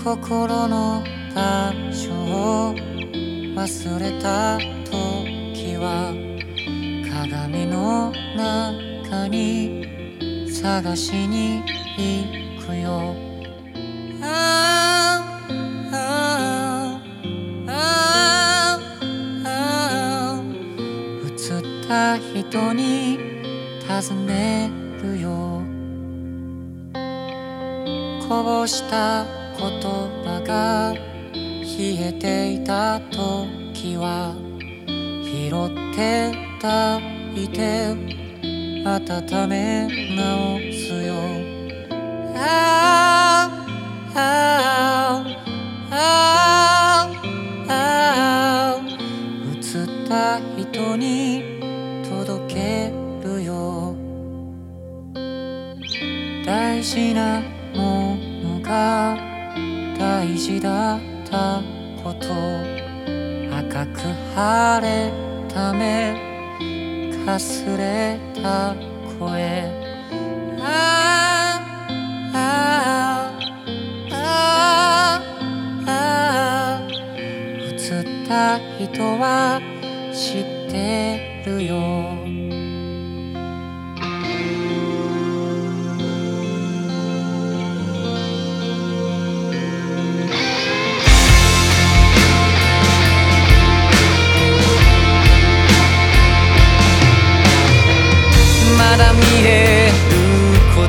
心の場所を忘れた時は鏡の中に探しに行くよ。映った人に尋ねるよ。こぼした言葉が冷えていた時は拾って抱いて温め直すよ。映った人に届けるよ。大事なものが大事だったこと、赤く腫れた目、かすれた声、映った人は知ってるよ。まだ見えること、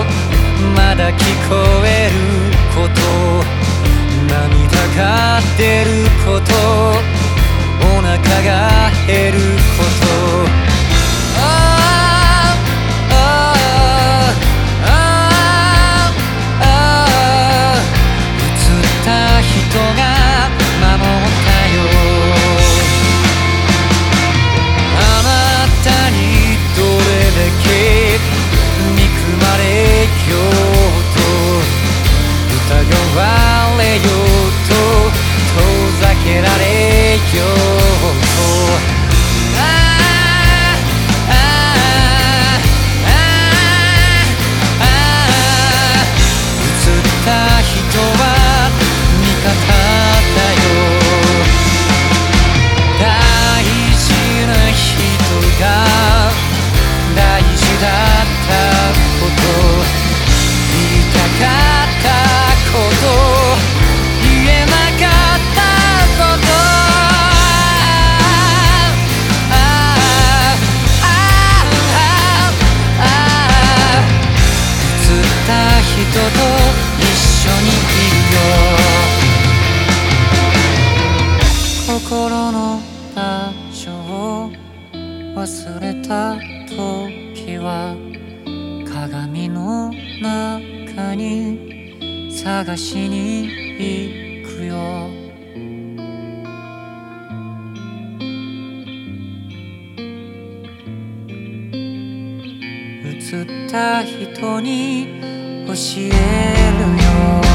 まだ聞こえること、涙が出ること、お腹が減ること、映った人が守ったよ。あなたにどれだけ憎まれようと疑われようと遠ざけられようと、映った人は味方だよ。大事な人が大事だったこと、言いたかったこと、言えなかったこと、映った人と一緒にいるよ。心の場所を忘れた時は鏡の中に探しに行くよ。映った人に教えるよ。